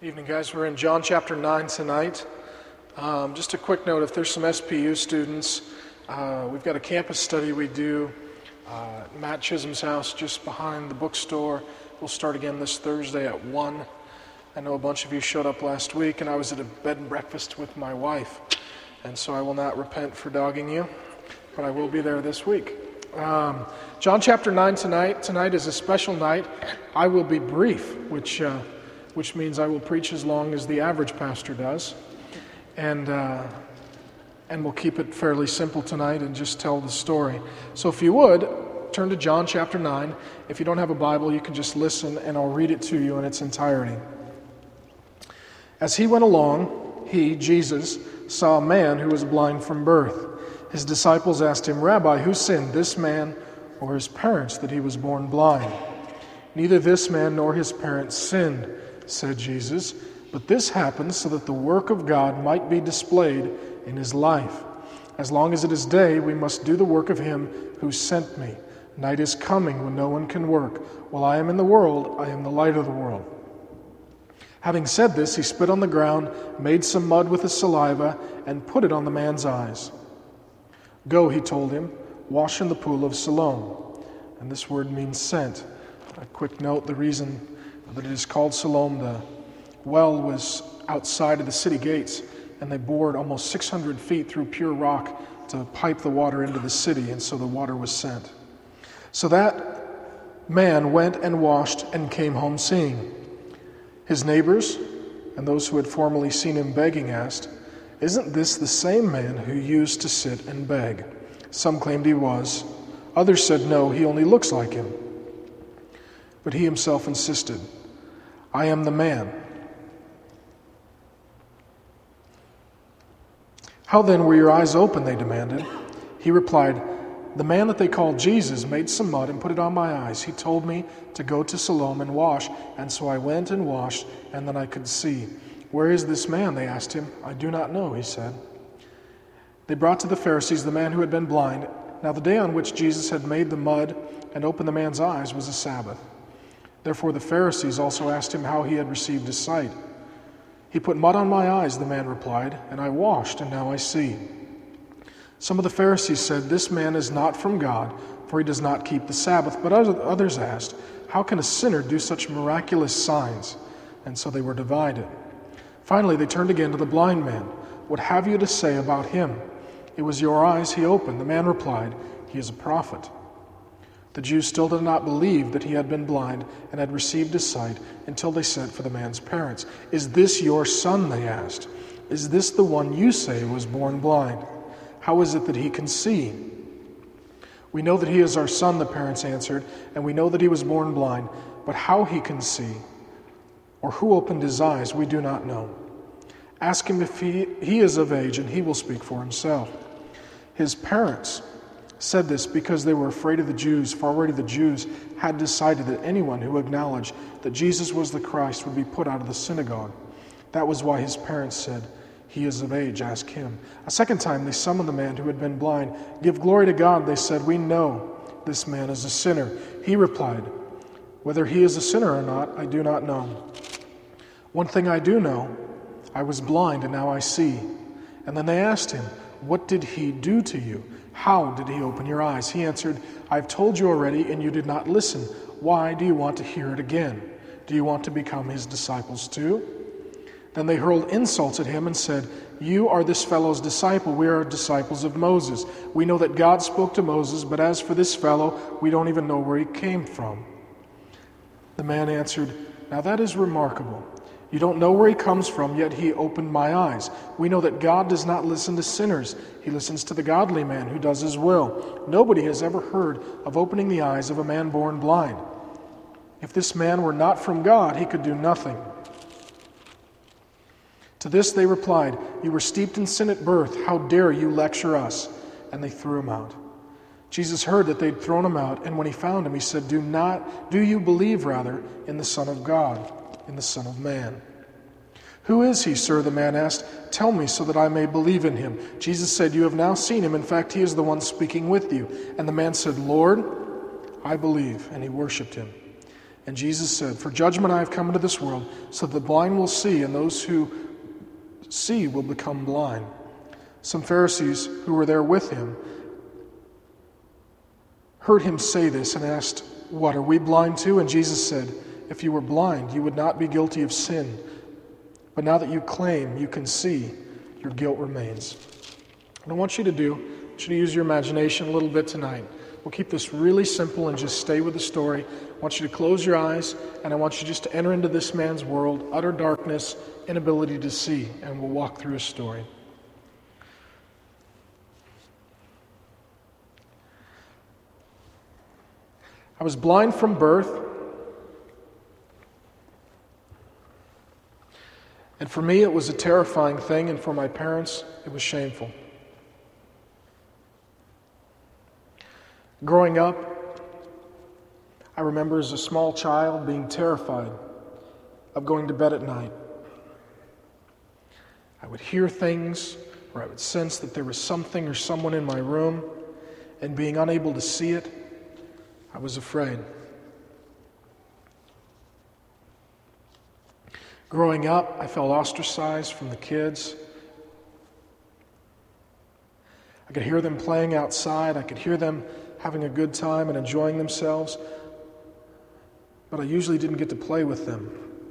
Evening, guys. We're in John chapter 9 tonight. Just a quick note, if there's some SPU students, we've got a campus study we do at Matt Chisholm's house just behind the bookstore. We'll start again this Thursday at 1. I know a bunch of you showed up last week, and I was at a bed and breakfast with my wife, and so I will not repent for dogging you, but I will be there this week. John chapter 9 tonight. Tonight is a special night. I will be brief, which means I will preach as long as the average pastor does. And we'll keep it fairly simple tonight and just tell the story. So if you would, turn to John chapter 9. If you don't have a Bible, you can just listen and I'll read it to you in its entirety. As he went along, he, Jesus, saw a man who was blind from birth. His disciples asked him, "Rabbi, who sinned, this man or his parents, that he was born blind?" "Neither this man nor his parents sinned," said Jesus, "but this happened so that the work of God might be displayed in his life. As long as it is day, we must do the work of him who sent me. Night is coming when no one can work. While I am in the world, I am the light of the world." Having said this, he spit on the ground, made some mud with his saliva, and put it on the man's eyes. "Go," he told him, "wash in the pool of Siloam." And this word means sent. A quick note, the reason that it is called Siloam, the well was outside of the city gates, and they bored almost 600 feet through pure rock to pipe the water into the city, and so the water was sent. So that man went and washed and came home seeing. His neighbors and those who had formerly seen him begging asked, "Isn't this the same man who used to sit and beg?" Some claimed he was. Others said, "No, he only looks like him." But he himself insisted, "I am the man." "How then were your eyes open?" they demanded. He replied, "The man that they call Jesus made some mud and put it on my eyes. He told me to go to Siloam and wash, and so I went and washed, and then I could see." "Where is this man?" they asked him. "I do not know," he said. They brought to the Pharisees the man who had been blind. Now the day on which Jesus had made the mud and opened the man's eyes was a Sabbath. Therefore the Pharisees also asked him how he had received his sight. "He put mud on my eyes," the man replied, "and I washed, and now I see." Some of the Pharisees said, "This man is not from God, for he does not keep the Sabbath." But others asked, "How can a sinner do such miraculous signs?" And so they were divided. Finally they turned again to the blind man. "What have you to say about him? It was your eyes he opened." The man replied, "He is a prophet." The Jews still did not believe that he had been blind and had received his sight until they sent for the man's parents. "Is this your son?" they asked. "Is this the one you say was born blind? How is it that he can see?" "We know that he is our son," the parents answered, "and we know that he was born blind, but how he can see or who opened his eyes we do not know. Ask him if he is of age, and he will speak for himself." His parents said this because they were afraid of the Jews, for already the Jews had decided that anyone who acknowledged that Jesus was the Christ would be put out of the synagogue. That was why his parents said, "He is of age, ask him." A second time they summoned the man who had been blind. "Give glory to God," they said. "We know this man is a sinner." He replied, "Whether he is a sinner or not, I do not know. One thing I do know, I was blind and now I see." And then they asked him, "What did he do to you? How did he open your eyes?" He answered, "I've told you already, and you did not listen. Why do you want to hear it again? Do you want to become his disciples too?" Then they hurled insults at him and said, "You are this fellow's disciple. We are disciples of Moses. We know that God spoke to Moses, but as for this fellow, we don't even know where he came from." The man answered, "Now that is remarkable. You don't know where he comes from, yet he opened my eyes. We know that God does not listen to sinners. He listens to the godly man who does his will. Nobody has ever heard of opening the eyes of a man born blind. If this man were not from God, he could do nothing." To this they replied, "You were steeped in sin at birth. How dare you lecture us?" And they threw him out. Jesus heard that they'd thrown him out, and when he found him, he said, Do you believe in the Son of God, in the Son of Man?" "Who is he, sir?" the man asked. "Tell me so that I may believe in him." Jesus said, "You have now seen him. In fact, he is the one speaking with you." And the man said, "Lord, I believe," and he worshipped him. And Jesus said, "For judgment I have come into this world, so that the blind will see, and those who see will become blind." Some Pharisees who were there with him heard him say this and asked, "What, are we blind too?" And Jesus said, "If you were blind, you would not be guilty of sin. But now that you claim you can see, your guilt remains." What I want you to use your imagination a little bit tonight. We'll keep this really simple and just stay with the story. I want you to close your eyes, and I want you just to enter into this man's world, utter darkness, inability to see, and we'll walk through his story. I was blind from birth, and for me it was a terrifying thing, and for my parents it was shameful. Growing up, I remember as a small child being terrified of going to bed at night. I would hear things, or I would sense that there was something or someone in my room, and being unable to see it, I was afraid. Growing up, I felt ostracized from the kids. I could hear them playing outside. I could hear them having a good time and enjoying themselves, but I usually didn't get to play with them.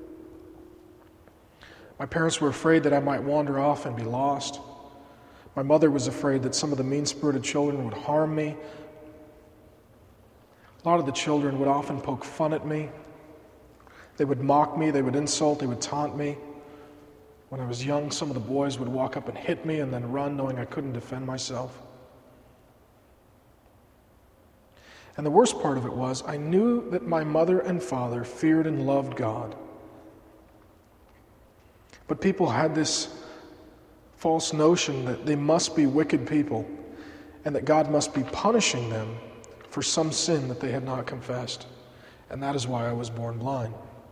My parents were afraid that I might wander off and be lost. My mother was afraid that some of the mean-spirited children would harm me. A lot of the children would often poke fun at me. They would mock me, they would insult, they would taunt me. When I was young, some of the boys would walk up and hit me and then run, knowing I couldn't defend myself. And the worst part of it was, I knew that my mother and father feared and loved God. But people had this false notion that they must be wicked people and that God must be punishing them for some sin that they had not confessed. And that is why I was born blind.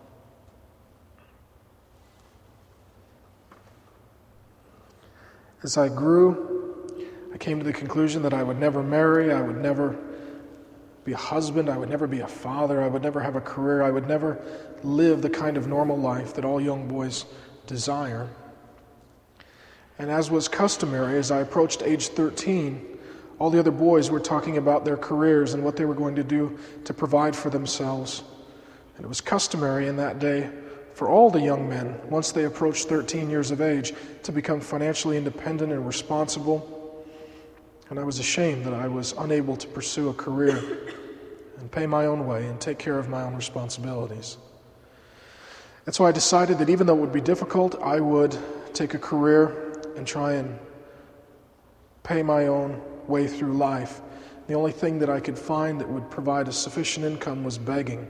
As I grew, I came to the conclusion that I would never marry, I would never be a husband, I would never be a father, I would never have a career, I would never live the kind of normal life that all young boys desire. And as was customary, as I approached age 13, all the other boys were talking about their careers and what they were going to do to provide for themselves. And it was customary in that day for all the young men, once they approached 13 years of age, to become financially independent and responsible. And I was ashamed that I was unable to pursue a career and pay my own way and take care of my own responsibilities. And so I decided that even though it would be difficult, I would take a career and try and pay my own way through life. The only thing that I could find that would provide a sufficient income was begging.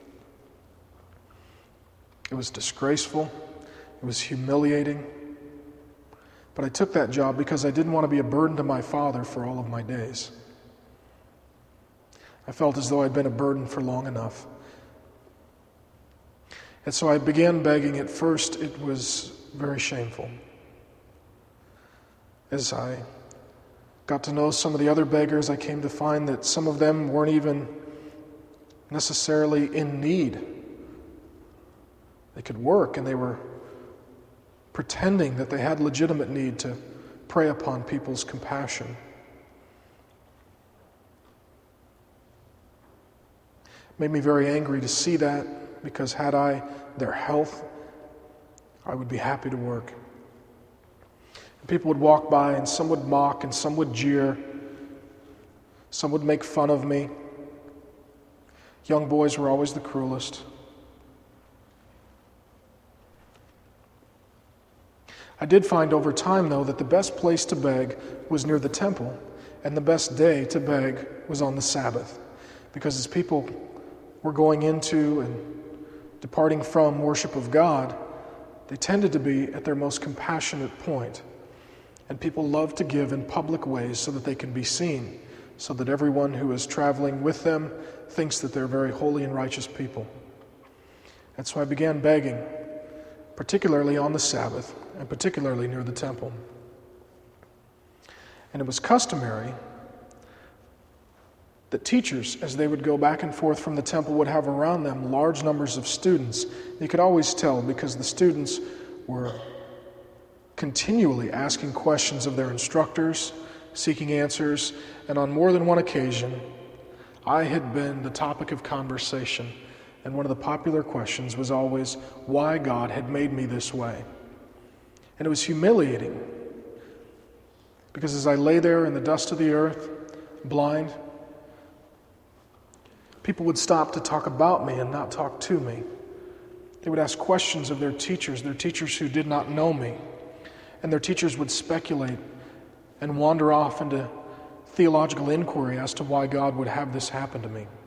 It was disgraceful. It was humiliating. But I took that job because I didn't want to be a burden to my father for all of my days. I felt as though I'd been a burden for long enough. And so I began begging. At first, it was very shameful. As I got to know some of the other beggars, I came to find that some of them weren't even necessarily in need. They could work, and they were pretending that they had legitimate need to prey upon people's compassion. It made me very angry to see that, because had I their health, I would be happy to work. And people would walk by, and some would mock, and some would jeer. Some would make fun of me. Young boys were always the cruelest. I did find over time, though, that the best place to beg was near the temple, and the best day to beg was on the Sabbath, because as people were going into and departing from worship of God, they tended to be at their most compassionate point. And people love to give in public ways so that they can be seen, so that everyone who is traveling with them thinks that they're very holy and righteous people. And so I began begging, particularly on the Sabbath, and particularly near the temple. And it was customary that teachers, as they would go back and forth from the temple, would have around them large numbers of students. You could always tell because the students were continually asking questions of their instructors, seeking answers, and on more than one occasion, I had been the topic of conversation, and one of the popular questions was always why God had made me this way. And it was humiliating, because as I lay there in the dust of the earth, blind, people would stop to talk about me and not talk to me. They would ask questions of their teachers who did not know me, and their teachers would speculate and wander off into theological inquiry as to why God would have this happen to me.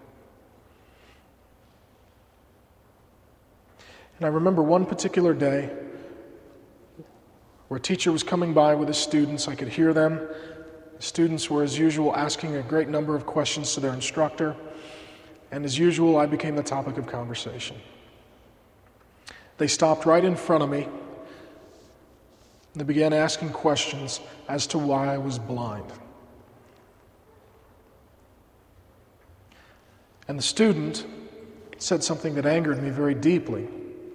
And I remember one particular day where a teacher was coming by with his students. I could hear them. The students were, as usual, asking a great number of questions to their instructor. And as usual, I became the topic of conversation. They stopped right in front of me. They began asking questions as to why I was blind. And the student said something that angered me very deeply.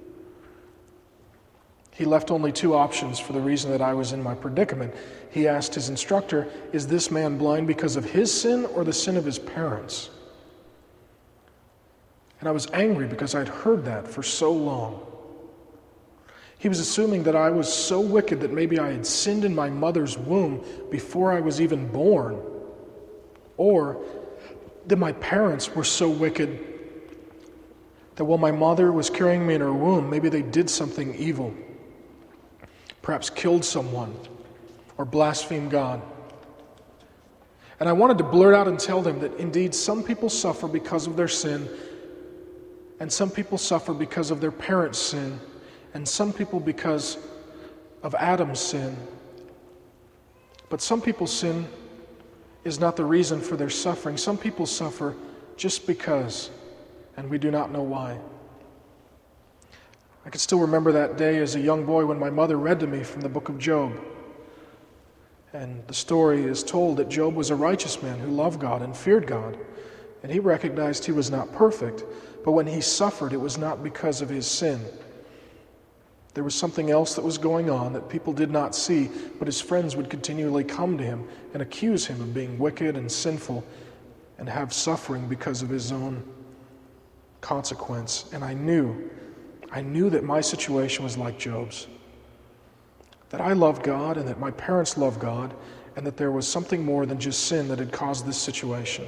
He left only two options for the reason that I was in my predicament. He asked his instructor, is this man blind because of his sin or the sin of his parents? And I was angry because I'd heard that for so long. He was assuming that I was so wicked that maybe I had sinned in my mother's womb before I was even born. Or that my parents were so wicked that while my mother was carrying me in her womb, maybe they did something evil. Perhaps killed someone or blasphemed God. And I wanted to blurt out and tell them that indeed some people suffer because of their sin, and some people suffer because of their parents' sin, and some people because of Adam's sin. But some people's sin is not the reason for their suffering. Some people suffer just because, and we do not know why. I can still remember that day as a young boy when my mother read to me from the book of Job. And the story is told that Job was a righteous man who loved God and feared God. And he recognized he was not perfect, but when he suffered, it was not because of his sin. There was something else that was going on that people did not see, but his friends would continually come to him and accuse him of being wicked and sinful and have suffering because of his own consequence. And I knew that my situation was like Job's, that I loved God and that my parents loved God, and that there was something more than just sin that had caused this situation.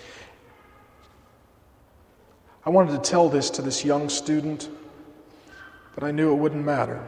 I wanted to tell this to this young student, but I knew it wouldn't matter.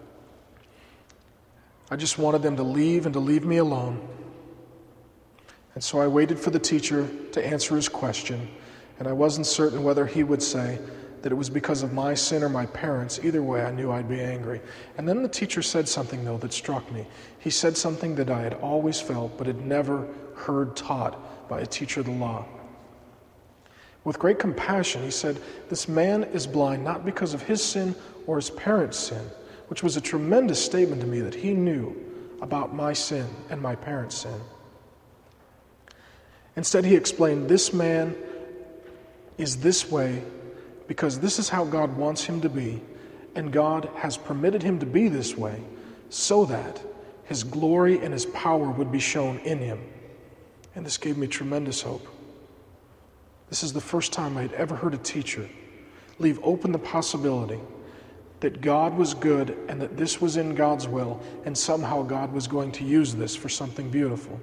I just wanted them to leave and to leave me alone. And so I waited for the teacher to answer his question, and I wasn't certain whether he would say that it was because of my sin or my parents. Either way, I knew I'd be angry. And then the teacher said something, though, that struck me. He said something that I had always felt but had never heard taught by a teacher of the law. With great compassion, he said, this man is blind not because of his sin or his parents' sin, which was a tremendous statement to me that he knew about my sin and my parents' sin. Instead, he explained, this man is this way because this is how God wants him to be, and God has permitted him to be this way so that his glory and his power would be shown in him. And this gave me tremendous hope. This is the first time I had ever heard a teacher leave open the possibility that God was good and that this was in God's will, and somehow God was going to use this for something beautiful.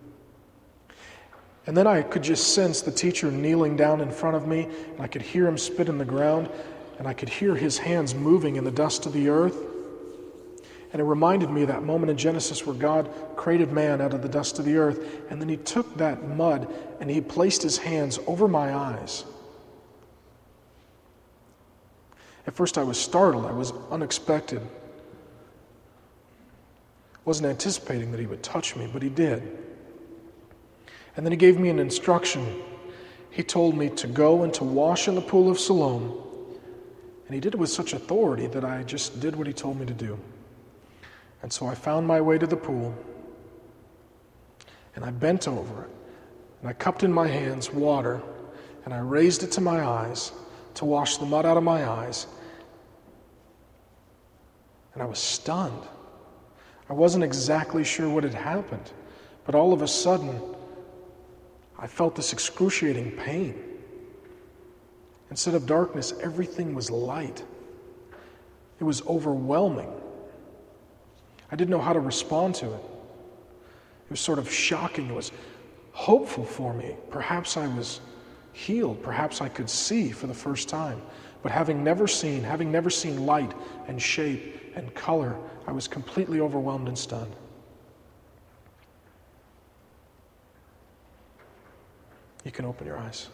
And then I could just sense the teacher kneeling down in front of me, and I could hear him spit in the ground, and I could hear his hands moving in the dust of the earth. And it reminded me of that moment in Genesis where God created man out of the dust of the earth, and then he took that mud and he placed his hands over my eyes. At first I was startled. I was unexpected. Wasn't anticipating that he would touch me, but he did. And then he gave me an instruction. He told me to go and to wash in the pool of Siloam. And he did it with such authority that I just did what he told me to do. And so I found my way to the pool, and I bent over, And I cupped in my hands water, and I raised it to my eyes to wash the mud out of my eyes. And I was stunned. I wasn't exactly sure what had happened, but all of a sudden, I felt this excruciating pain. Instead of darkness, everything was light. It was overwhelming. I didn't know how to respond to it. It was sort of shocking. It was hopeful for me. Perhaps I was healed. Perhaps I could see for the first time. But having never seen light and shape and color, I was completely overwhelmed and stunned. You can open your eyes.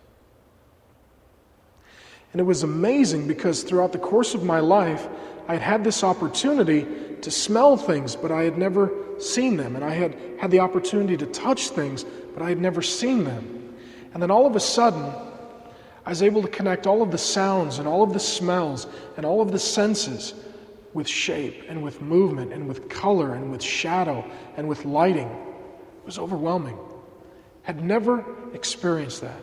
And it was amazing because throughout the course of my life, I had this opportunity to smell things, but I had never seen them. And I had had the opportunity to touch things, but I had never seen them. And then all of a sudden, I was able to connect all of the sounds and all of the smells and all of the senses with shape and with movement and with color and with shadow and with lighting. It was overwhelming. Had never experienced that.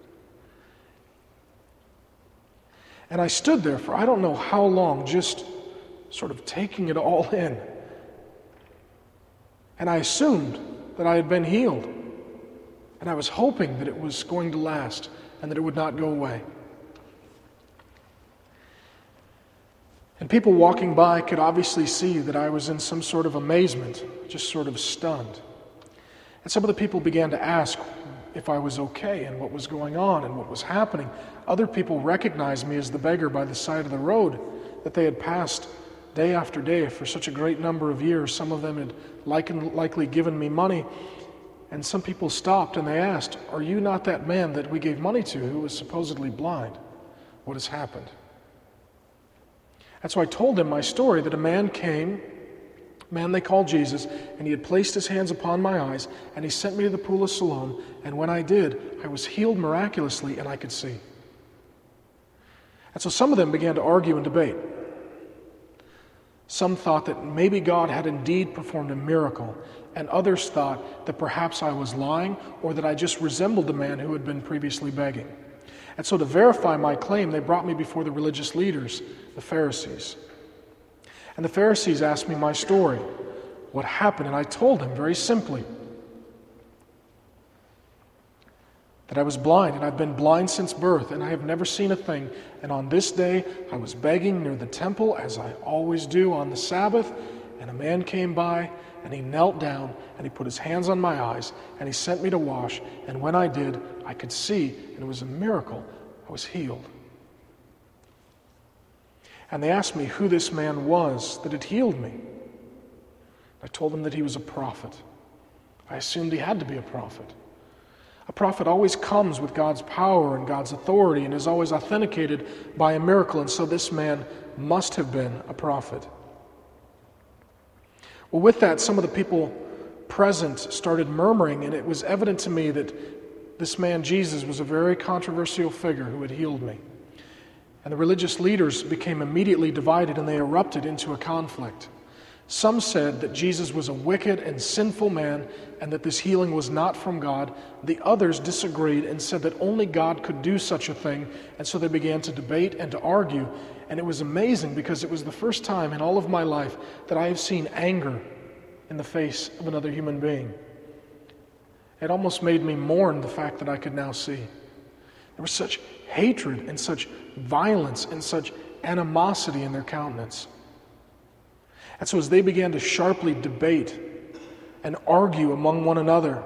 And I stood there for I don't know how long, just sort of taking it all in. And I assumed that I had been healed. And I was hoping that it was going to last and that it would not go away. And people walking by could obviously see that I was in some sort of amazement, just sort of stunned. And some of the people began to ask if I was okay and what was going on and what was happening. Other people recognized me as the beggar by the side of the road that they had passed day after day for such a great number of years. Some of them had likely given me money. And some people stopped and they asked, "Are you not that man that we gave money to who was supposedly blind? What has happened?" And so I told them my story, that a man came, a man they called Jesus, and he had placed his hands upon my eyes, and he sent me to the pool of Siloam, and when I did, I was healed miraculously, and I could see. And so some of them began to argue and debate. Some thought that maybe God had indeed performed a miracle, and others thought that perhaps I was lying or that I just resembled the man who had been previously begging. And so to verify my claim, they brought me before the religious leaders, the Pharisees. And the Pharisees asked me my story, what happened, and I told them very simply that I was blind, and I've been blind since birth, and I have never seen a thing. And on this day, I was begging near the temple, as I always do on the Sabbath, and a man came by, and he knelt down, and he put his hands on my eyes, and he sent me to wash, and when I did, I could see, and it was a miracle. I was healed. And they asked me who this man was that had healed me. I told them that he was a prophet. I assumed he had to be a prophet. A prophet always comes with God's power and God's authority and is always authenticated by a miracle, and so this man must have been a prophet. Well, with that, some of the people present started murmuring, and it was evident to me that this man, Jesus, was a very controversial figure who had healed me. And the religious leaders became immediately divided, and they erupted into a conflict. Some said that Jesus was a wicked and sinful man and that this healing was not from God. The others disagreed and said that only God could do such a thing, and so they began to debate and to argue. And it was amazing because it was the first time in all of my life that I have seen anger in the face of another human being. It almost made me mourn the fact that I could now see. There was such hatred and such violence and such animosity in their countenance. And so as they began to sharply debate and argue among one another,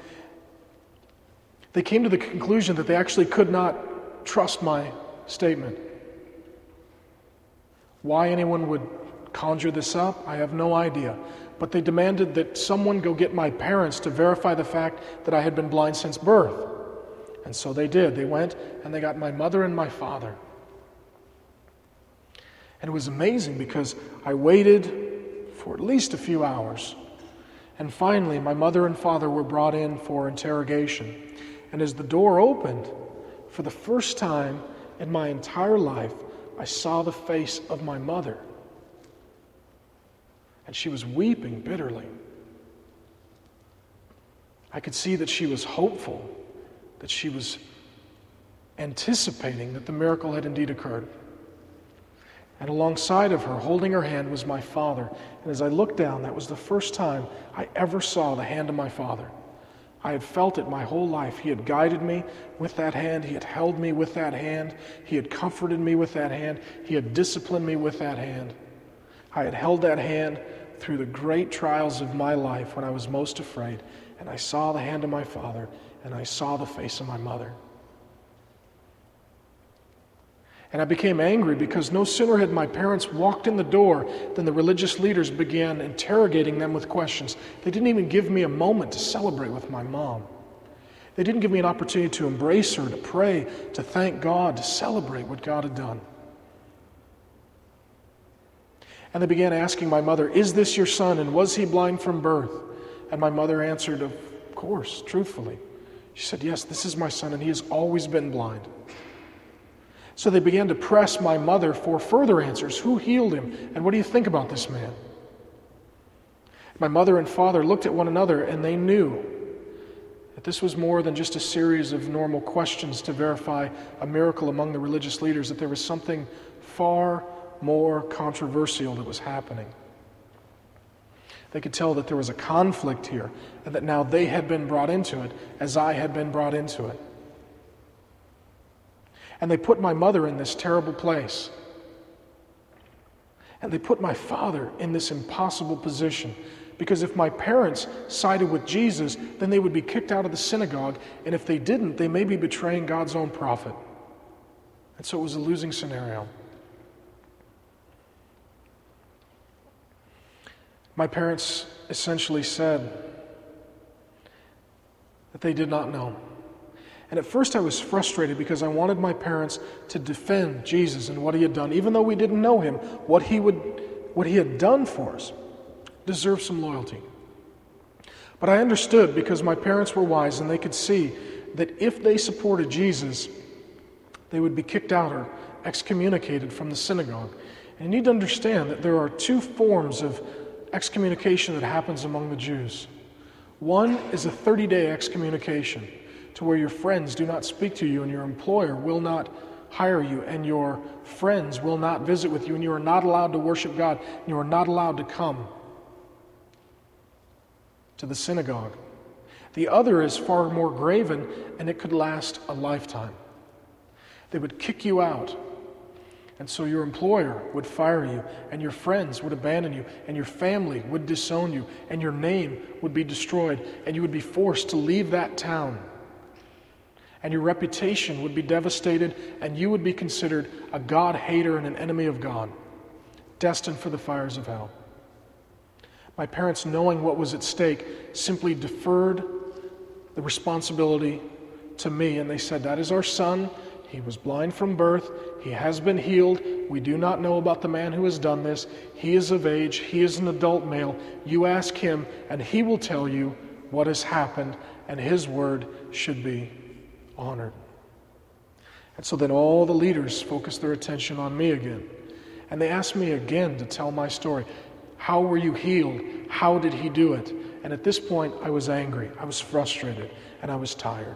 they came to the conclusion that they actually could not trust my statement. Why anyone would conjure this up, I have no idea. But they demanded that someone go get my parents to verify the fact that I had been blind since birth. And so they did. They went and they got my mother and my father. And it was amazing because I waited for at least a few hours. And finally, my mother and father were brought in for interrogation. And as the door opened, for the first time in my entire life, I saw the face of my mother. And she was weeping bitterly. I could see that she was hopeful, that she was anticipating that the miracle had indeed occurred. And alongside of her, holding her hand, was my father. And as I looked down, that was the first time I ever saw the hand of my father. I had felt it my whole life. He had guided me with that hand. He had held me with that hand. He had comforted me with that hand. He had disciplined me with that hand. I had held that hand through the great trials of my life when I was most afraid. And I saw the hand of my father, and I saw the face of my mother. And I became angry because no sooner had my parents walked in the door than the religious leaders began interrogating them with questions. They didn't even give me a moment to celebrate with my mom. They didn't give me an opportunity to embrace her, to pray, to thank God, to celebrate what God had done. And they began asking my mother, "Is this your son, and was he blind from birth?" And my mother answered, "Of course," truthfully. She said, "Yes, this is my son, and he has always been blind." So they began to press my mother for further answers. Who healed him? And what do you think about this man? My mother and father looked at one another, and they knew that this was more than just a series of normal questions to verify a miracle among the religious leaders, that there was something far more controversial that was happening. They could tell that there was a conflict here, and that now they had been brought into it as I had been brought into it. And they put my mother in this terrible place. And they put my father in this impossible position. Because if my parents sided with Jesus, then they would be kicked out of the synagogue. And if they didn't, they may be betraying God's own prophet. And so it was a losing scenario. My parents essentially said that they did not know. And at first I was frustrated because I wanted my parents to defend Jesus and what he had done, even though we didn't know him. What he had done for us deserved some loyalty. But I understood because my parents were wise and they could see that if they supported Jesus, they would be kicked out or excommunicated from the synagogue. And you need to understand that there are two forms of excommunication that happens among the Jews. One is a 30-day excommunication, to where your friends do not speak to you and your employer will not hire you and your friends will not visit with you and you are not allowed to worship God and you are not allowed to come to the synagogue. The other is far more graven and it could last a lifetime. They would kick you out, and so your employer would fire you and your friends would abandon you and your family would disown you and your name would be destroyed and you would be forced to leave that town. And your reputation would be devastated, and you would be considered a God-hater and an enemy of God, destined for the fires of hell. My parents, knowing what was at stake, simply deferred the responsibility to me, and they said, "That is our son. He was blind from birth. He has been healed. We do not know about the man who has done this. He is of age. He is an adult male. You ask him, and he will tell you what has happened, and his word should be honored." And so then all the leaders focused their attention on me again. And they asked me again to tell my story. How were you healed? How did he do it? And at this point, I was angry, I was frustrated, and I was tired.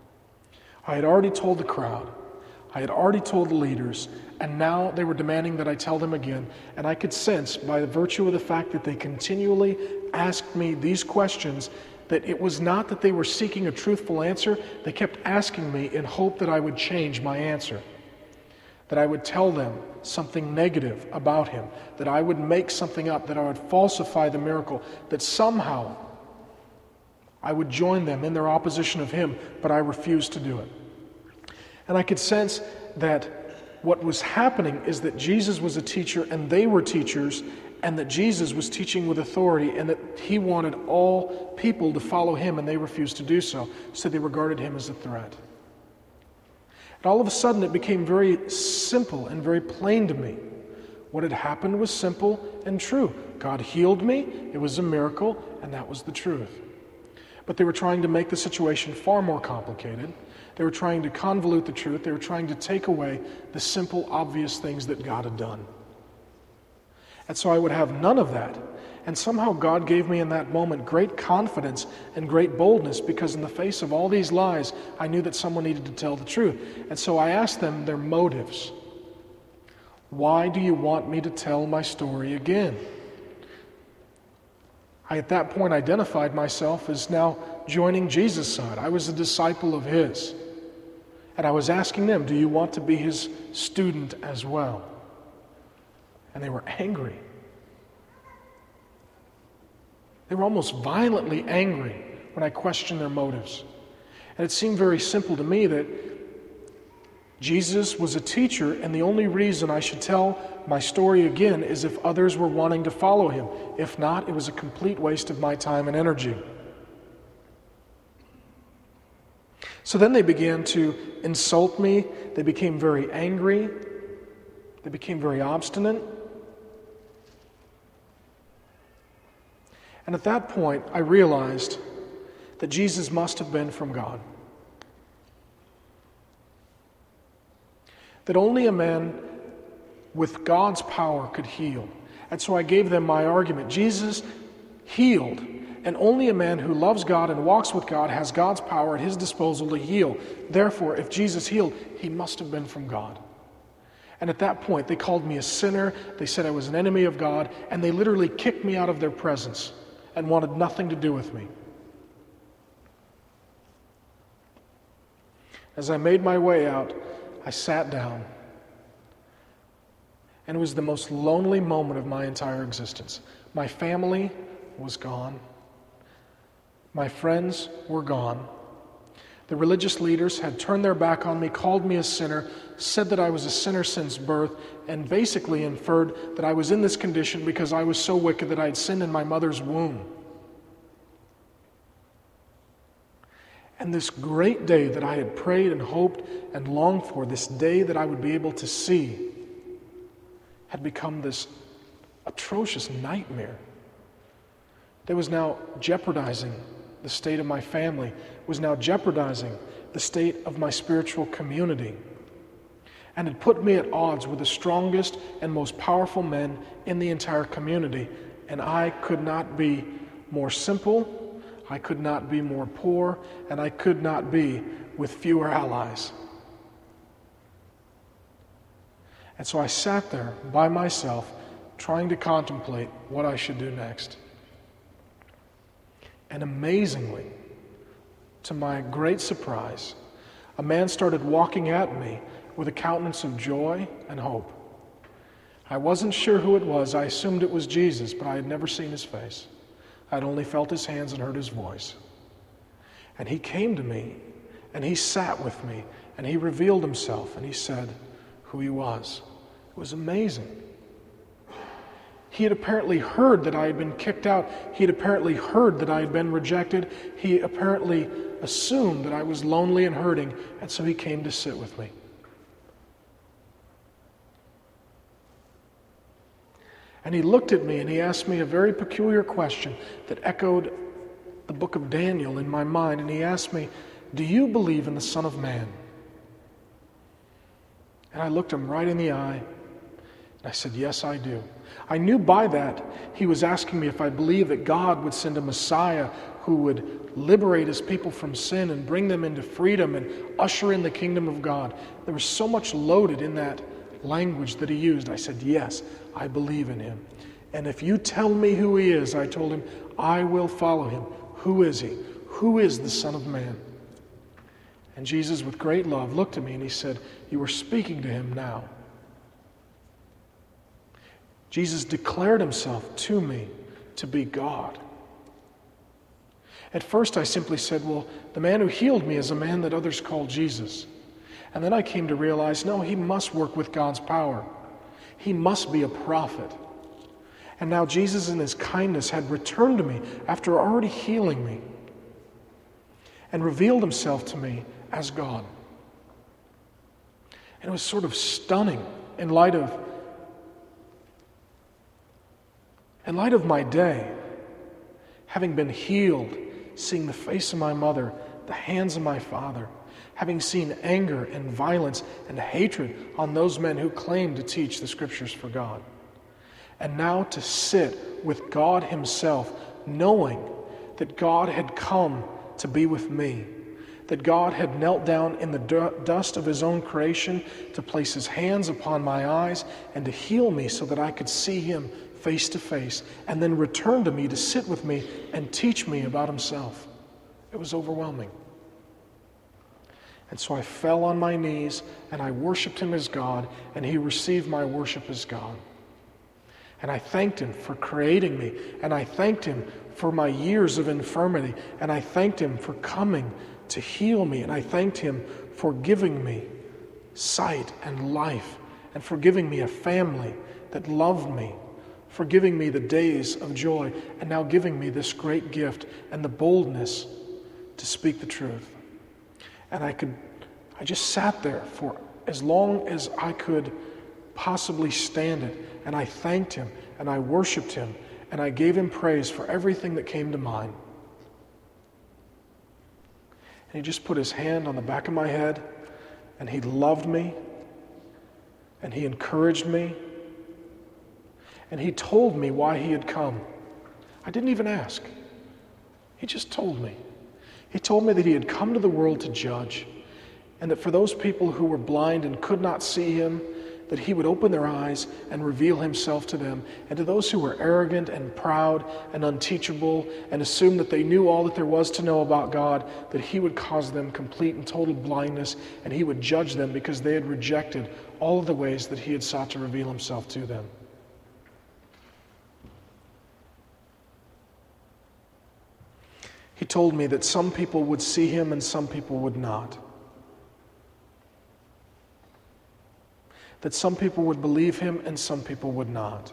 I had already told the crowd, I had already told the leaders, and now they were demanding that I tell them again. And I could sense, by the virtue of the fact that they continually asked me these questions, that it was not that they were seeking a truthful answer. They kept asking me in hope that I would change my answer, that I would tell them something negative about him, that I would make something up, that I would falsify the miracle, that somehow I would join them in their opposition of him, but I refused to do it. And I could sense that what was happening is that Jesus was a teacher and they were teachers, and that Jesus was teaching with authority, and that he wanted all people to follow him, and they refused to do so. So they regarded him as a threat. And all of a sudden it became very simple and very plain to me. What had happened was simple and true. God healed me, it was a miracle, and that was the truth. But they were trying to make the situation far more complicated. They were trying to convolute the truth. They were trying to take away the simple, obvious things that God had done. And so I would have none of that. And somehow God gave me in that moment great confidence and great boldness, because in the face of all these lies, I knew that someone needed to tell the truth. And so I asked them their motives. Why do you want me to tell my story again? I, at that point, identified myself as now joining Jesus' side. I was a disciple of his. And I was asking them, do you want to be his student as well? And they were angry. They were almost violently angry when I questioned their motives. And it seemed very simple to me that Jesus was a teacher, and the only reason I should tell my story again is if others were wanting to follow him. If not, it was a complete waste of my time and energy. So then they began to insult me. They became very angry. They became very obstinate. And at that point, I realized that Jesus must have been from God. That only a man with God's power could heal. And so I gave them my argument. Jesus healed, and only a man who loves God and walks with God has God's power at his disposal to heal. Therefore, if Jesus healed, he must have been from God. And at that point, they called me a sinner. They said I was an enemy of God, and they literally kicked me out of their presence and wanted nothing to do with me. As I made my way out, I sat down, and it was the most lonely moment of my entire existence. My family was gone. My friends were gone. The religious leaders had turned their back on me, called me a sinner, said that I was a sinner since birth, and basically inferred that I was in this condition because I was so wicked that I had sinned in my mother's womb. And this great day that I had prayed and hoped and longed for, this day that I would be able to see, had become this atrocious nightmare that was now jeopardizing the state of my family, was now jeopardizing the state of my spiritual community, and had put me at odds with the strongest and most powerful men in the entire community. And I could not be more simple, I could not be more poor, and I could not be with fewer allies. And so I sat there by myself, trying to contemplate what I should do next. And amazingly, to my great surprise, a man started walking at me with a countenance of joy and hope. I wasn't sure who it was. I assumed it was Jesus, but I had never seen his face. I'd only felt his hands and heard his voice. And he came to me, and he sat with me, and he revealed himself, and he said who he was. It was amazing. He had apparently heard that I had been kicked out. He had apparently heard that I had been rejected. He apparently assumed that I was lonely and hurting, and so he came to sit with me. And he looked at me and he asked me a very peculiar question that echoed the book of Daniel in my mind. And he asked me, "Do you believe in the Son of Man?" And I looked him right in the eye. And I said, "Yes, I do." I knew by that he was asking me if I believed that God would send a Messiah who would liberate his people from sin and bring them into freedom and usher in the kingdom of God. There was so much loaded in that language that he used. I said, "Yes, I believe in him. And if you tell me who he is," I told him, "I will follow him." Who is he? Who is the Son of Man? And Jesus, with great love, looked at me and he said, "You are speaking to him now." Jesus declared himself to me to be God. At first I simply said, well, the man who healed me is a man that others call Jesus. And then I came to realize, no, he must work with God's power. He must be a prophet. And now Jesus in his kindness had returned to me after already healing me and revealed himself to me as God. And it was sort of stunning in light of my day, having been healed, seeing the face of my mother, the hands of my father, having seen anger and violence and hatred on those men who claimed to teach the Scriptures for God. And now to sit with God himself, knowing that God had come to be with me, that God had knelt down in the dust of his own creation to place his hands upon my eyes and to heal me so that I could see him face to face, and then return to me to sit with me and teach me about himself. It was overwhelming. And so I fell on my knees and I worshiped him as God, and he received my worship as God. And I thanked him for creating me, and I thanked him for my years of infirmity, and I thanked him for coming to heal me, and I thanked him for giving me sight and life, and for giving me a family that loved me, for giving me the days of joy, and now giving me this great gift and the boldness to speak the truth. And I just sat there for as long as I could possibly stand it, and I thanked him, and I worshiped him, and I gave him praise for everything that came to mind. And he just put his hand on the back of my head, and he loved me, and he encouraged me, and he told me why he had come. I didn't even ask. He just told me. He told me that he had come to the world to judge, and that for those people who were blind and could not see him, that he would open their eyes and reveal himself to them. And to those who were arrogant and proud and unteachable and assumed that they knew all that there was to know about God, that he would cause them complete and total blindness, and he would judge them because they had rejected all of the ways that he had sought to reveal himself to them. He told me that some people would see him and some people would not. That some people would believe him and some people would not.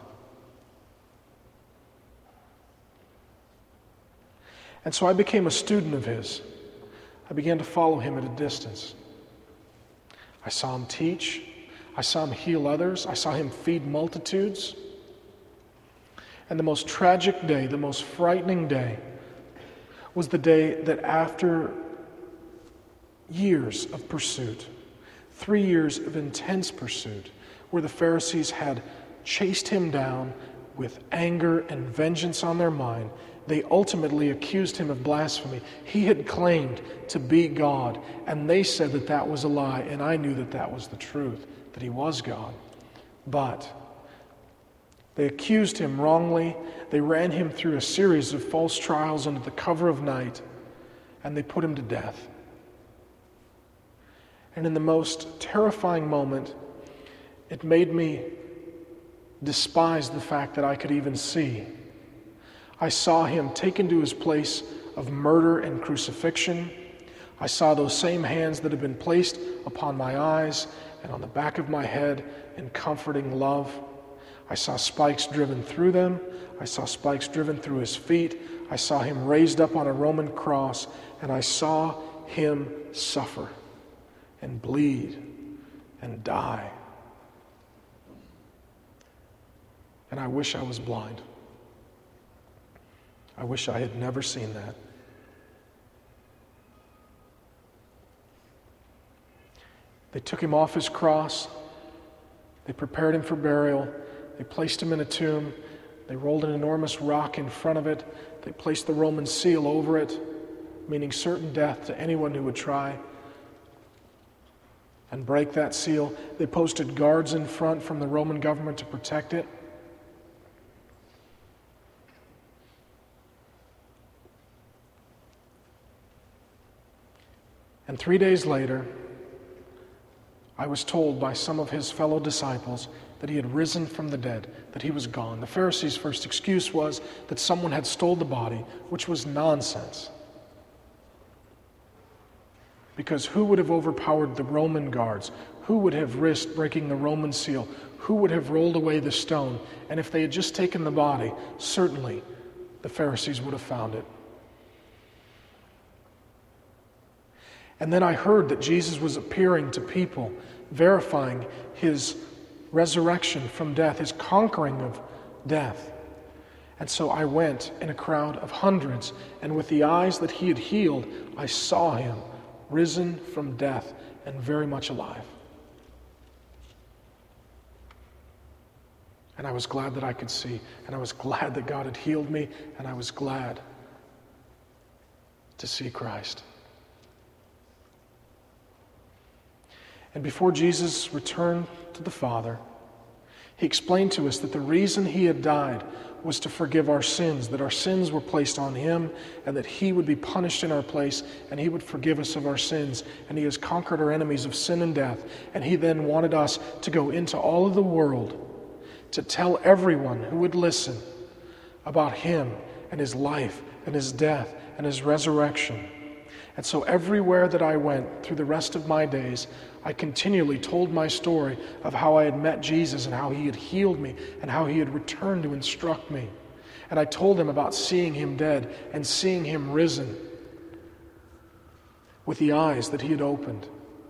And so I became a student of his. I began to follow him at a distance. I saw him teach. I saw him heal others. I saw him feed multitudes. And the most tragic day, the most frightening day, was the day that after years of pursuit, 3 years of intense pursuit, where the Pharisees had chased him down with anger and vengeance on their mind, they ultimately accused him of blasphemy. He had claimed to be God, and they said that that was a lie, and I knew that that was the truth, that he was God. But they accused him wrongly. They ran him through a series of false trials under the cover of night, and they put him to death. And in the most terrifying moment, it made me despise the fact that I could even see. I saw him taken to his place of murder and crucifixion. I saw those same hands that had been placed upon my eyes and on the back of my head in comforting love. I saw spikes driven through them. I saw spikes driven through his feet. I saw him raised up on a Roman cross, and I saw him suffer and bleed and die. And I wish I was blind. I wish I had never seen that. They took him off his cross. They prepared him for burial. They placed him in a tomb. They rolled an enormous rock in front of it. They placed the Roman seal over it, meaning certain death to anyone who would try and break that seal. They posted guards in front from the Roman government to protect it. And 3 days later, I was told by some of his fellow disciples that he had risen from the dead, that he was gone. The Pharisees' first excuse was that someone had stole the body, which was nonsense. Because who would have overpowered the Roman guards? Who would have risked breaking the Roman seal? Who would have rolled away the stone? And if they had just taken the body, certainly the Pharisees would have found it. And then I heard that Jesus was appearing to people, verifying his resurrection from death, his conquering of death. And so I went in a crowd of hundreds, and with the eyes that he had healed, I saw him risen from death and very much alive. And I was glad that I could see. And I was glad that God had healed me. And I was glad to see Christ. And before Jesus returned to the Father, he explained to us that the reason he had died was to forgive our sins, that our sins were placed on him, and that he would be punished in our place, and he would forgive us of our sins. And he has conquered our enemies of sin and death. And he then wanted us to go into all of the world to tell everyone who would listen about him and his life and his death and his resurrection. And so everywhere that I went through the rest of my days, I continually told my story of how I had met Jesus and how he had healed me and how he had returned to instruct me. And I told him about seeing him dead and seeing him risen with the eyes that he had opened.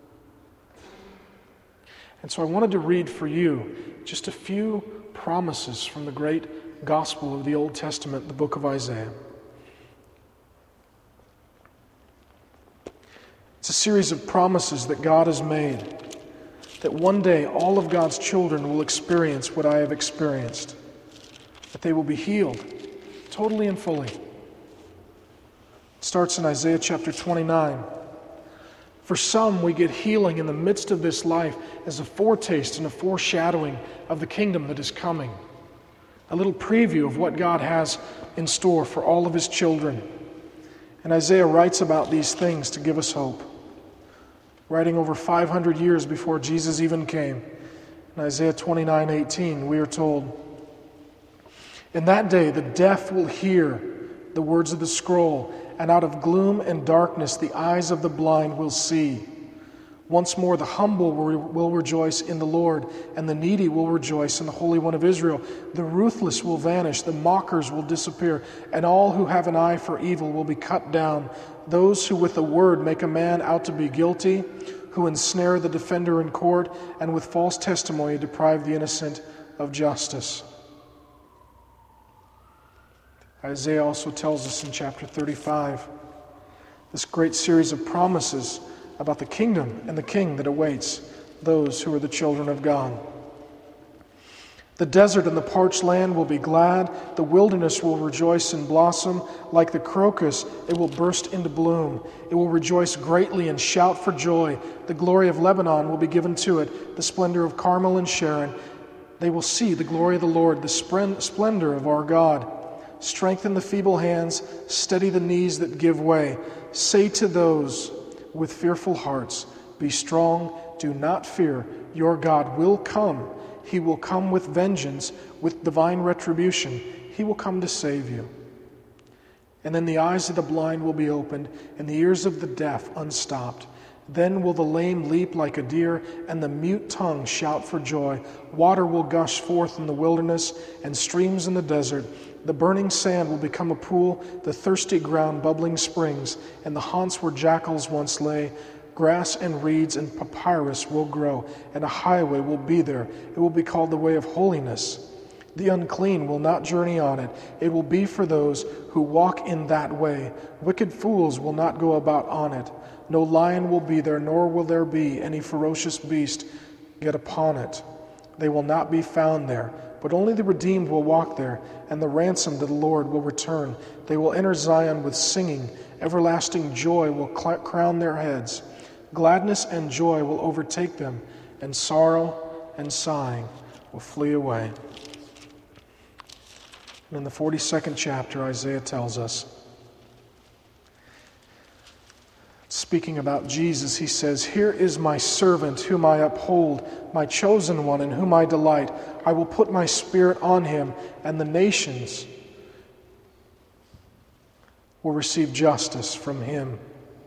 And so I wanted to read for you just a few promises from the great gospel of the Old Testament, the book of Isaiah. It's a series of promises that God has made, that one day all of God's children will experience what I have experienced, that they will be healed totally and fully. It starts in Isaiah chapter 29. For some, we get healing in the midst of this life as a foretaste and a foreshadowing of the kingdom that is coming. A little preview of what God has in store for all of his children. And Isaiah writes about these things to give us hope. Writing over 500 years before Jesus even came. In Isaiah 29:18, we are told, "In that day the deaf will hear the words of the scroll, and out of gloom and darkness the eyes of the blind will see. Once more the humble will rejoice in the Lord, and the needy will rejoice in the Holy One of Israel. The ruthless will vanish, the mockers will disappear, and all who have an eye for evil will be cut down. Those who with a word make a man out to be guilty, who ensnare the defender in court, and with false testimony deprive the innocent of justice." Isaiah also tells us in chapter 35 this great series of promises about the kingdom and the king that awaits those who are the children of God. "The desert and the parched land will be glad. The wilderness will rejoice and blossom. Like the crocus, it will burst into bloom. It will rejoice greatly and shout for joy. The glory of Lebanon will be given to it, the splendor of Carmel and Sharon. They will see the glory of the Lord, the splendor of our God. Strengthen the feeble hands, steady the knees that give way. Say to those with fearful hearts, be strong, do not fear. Your God will come. He will come with vengeance, with divine retribution. He will come to save you. And then the eyes of the blind will be opened, and the ears of the deaf unstopped. Then will the lame leap like a deer, and the mute tongue shout for joy. Water will gush forth in the wilderness, and streams in the desert. The burning sand will become a pool, the thirsty ground bubbling springs, and the haunts where jackals once lay. Grass and reeds and papyrus will grow, and a highway will be there. It will be called the way of holiness. The unclean will not journey on it. It will be for those who walk in that way. Wicked fools will not go about on it. No lion will be there, nor will there be any ferocious beast get upon it. They will not be found there, but only the redeemed will walk there, and the ransomed of the Lord will return. They will enter Zion with singing. Everlasting joy will crown their heads. Gladness and joy will overtake them, and sorrow and sighing will flee away." And in the 42nd chapter, Isaiah tells us, speaking about Jesus, he says, "Here is my servant whom I uphold, my chosen one in whom I delight. I will put my spirit on him, and the nations will receive justice from him.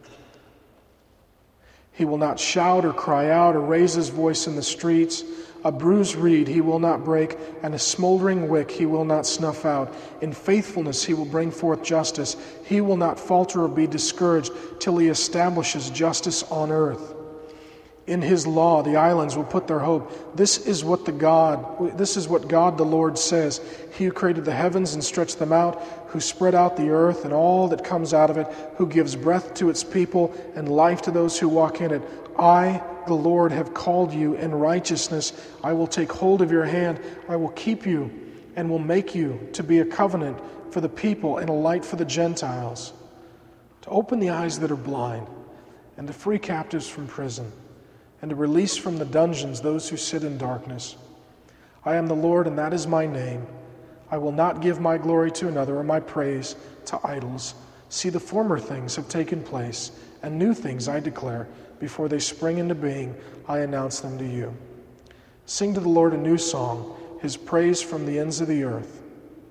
He will not shout or cry out or raise his voice in the streets. A bruised reed he will not break, and a smoldering wick he will not snuff out. In faithfulness he will bring forth justice. He will not falter or be discouraged till he establishes justice on earth. In his law the islands will put their hope. This is what God the Lord says. He who created the heavens and stretched them out, who spread out the earth and all that comes out of it, who gives breath to its people and life to those who walk in it. I, the Lord have called you in righteousness. I will take hold of your hand. I will keep you and will make you to be a covenant for the people and a light for the Gentiles, to open the eyes that are blind, and to free captives from prison, and to release from the dungeons those who sit in darkness. I am the Lord, and that is my name. I will not give my glory to another or my praise to idols. See, the former things have taken place, and new things I declare. Before they spring into being, I announce them to you. Sing to the Lord a new song, his praise from the ends of the earth.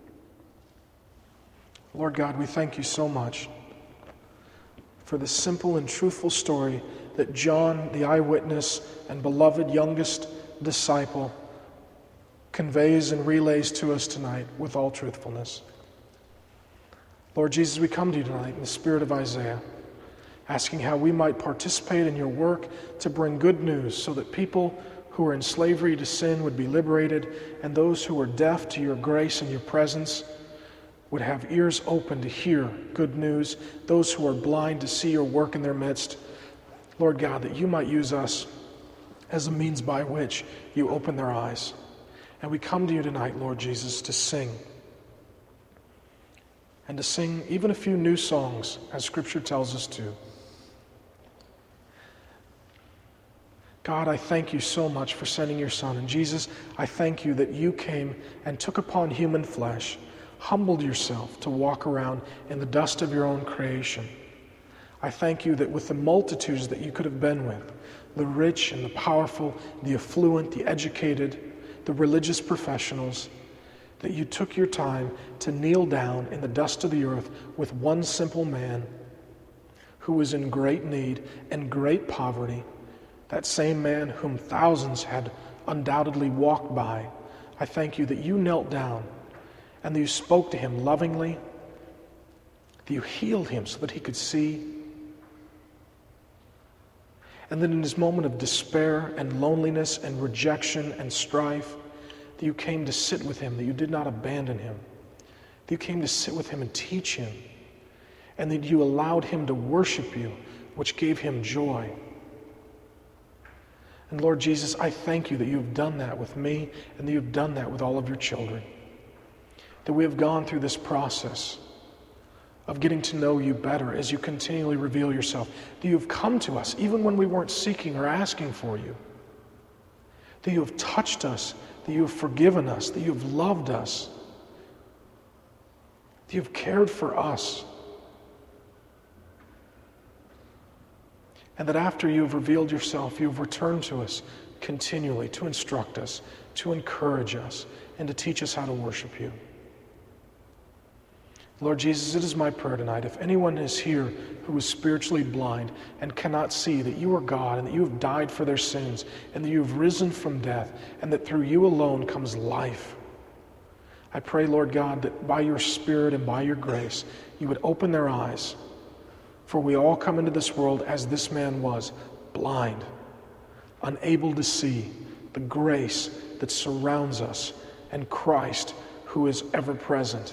Lord God, we thank you so much for the simple and truthful story that John, the eyewitness and beloved youngest disciple, conveys and relays to us tonight with all truthfulness. Lord Jesus, we come to you tonight in the spirit of Isaiah, asking how we might participate in your work to bring good news so that people who are in slavery to sin would be liberated, and those who are deaf to your grace and your presence would have ears open to hear good news, those who are blind to see your work in their midst. Lord God, that you might use us as a means by which you open their eyes. And we come to you tonight, Lord Jesus, to sing. And to sing even a few new songs, as Scripture tells us to. God, I thank you so much for sending your Son. And Jesus, I thank you that you came and took upon human flesh, humbled yourself to walk around in the dust of your own creation. I thank you that with the multitudes that you could have been with, the rich and the powerful, the affluent, the educated, the religious professionals, that you took your time to kneel down in the dust of the earth with one simple man who was in great need and great poverty, that same man whom thousands had undoubtedly walked by. I thank you that you knelt down and that you spoke to him lovingly, that you healed him so that he could see, and that in his moment of despair and loneliness and rejection and strife, that you came to sit with him, that you did not abandon him, that you came to sit with him and teach him, and that you allowed him to worship you, which gave him joy. And Lord Jesus, I thank you that you have done that with me and that you have done that with all of your children. That we have gone through this process of getting to know you better as you continually reveal yourself. That you have come to us even when we weren't seeking or asking for you. That you have touched us, that you have forgiven us, that you have loved us, that you have cared for us. And that after you have revealed yourself, you have returned to us continually to instruct us, to encourage us, and to teach us how to worship you. Lord Jesus, it is my prayer tonight, if anyone is here who is spiritually blind and cannot see that you are God and that you have died for their sins and that you have risen from death and that through you alone comes life, I pray, Lord God, that by your Spirit and by your grace, you would open their eyes. For we all come into this world as this man was, blind, unable to see the grace that surrounds us and Christ who is ever present.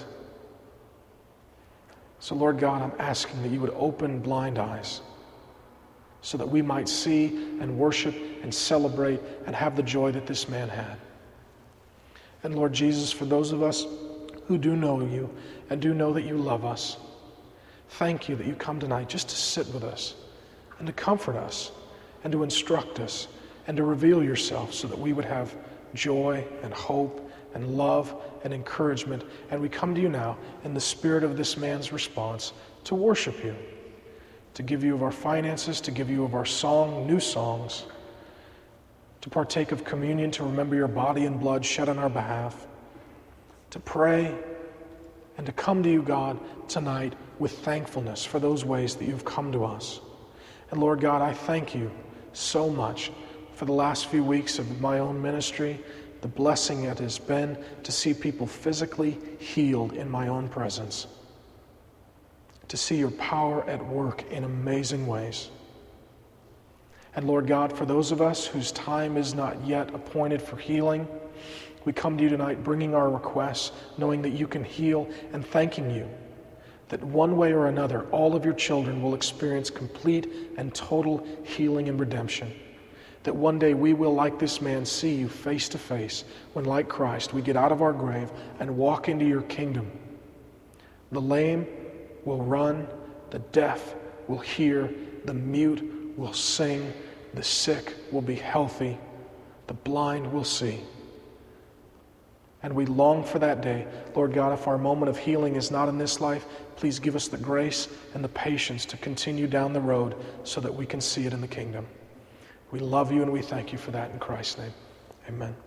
So Lord God, I'm asking that you would open blind eyes so that we might see and worship and celebrate and have the joy that this man had. And Lord Jesus, for those of us who do know you and do know that you love us, thank you that you come tonight just to sit with us and to comfort us and to instruct us and to reveal yourself so that we would have joy and hope and love and encouragement. And we come to you now in the spirit of this man's response to worship you, to give you of our finances, to give you of our song, new songs, to partake of communion, to remember your body and blood shed on our behalf, to pray, and to come to you, God, tonight with thankfulness for those ways that you've come to us. And Lord God, I thank you so much for the last few weeks of my own ministry, the blessing it has been to see people physically healed in my own presence, to see your power at work in amazing ways. And Lord God, for those of us whose time is not yet appointed for healing, we come to you tonight bringing our requests, knowing that you can heal, and thanking you that one way or another, all of your children will experience complete and total healing and redemption. that one day we will, like this man, see you face to face when, like Christ, we get out of our grave and walk into your kingdom. The lame will run, the deaf will hear, the mute will sing, the sick will be healthy, the blind will see. And we long for that day. Lord God, if our moment of healing is not in this life, please give us the grace and the patience to continue down the road so that we can see it in the kingdom. We love you and we thank you for that in Christ's name. Amen.